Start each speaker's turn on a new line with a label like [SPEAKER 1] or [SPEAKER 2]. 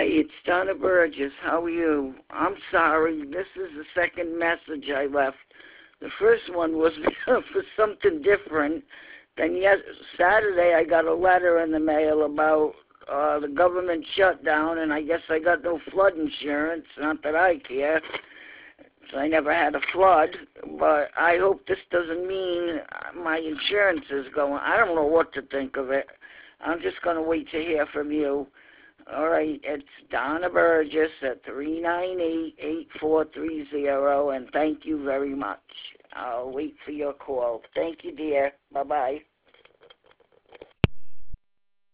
[SPEAKER 1] Hi, it's Donna Burgess. How are you? I'm sorry. This is the second message I left. The first one was for something different. Then Saturday I got a letter in the mail about the government shutdown, and I guess I got no flood insurance. Not that I care. So I never had a flood, but I hope this doesn't mean my insurance is going. I don't know what to think of it. I'm just going to wait to hear from you. All right, it's Donna Burgess at 398-8430, and thank you very much. I'll wait for your call. Thank you, dear. Bye-bye.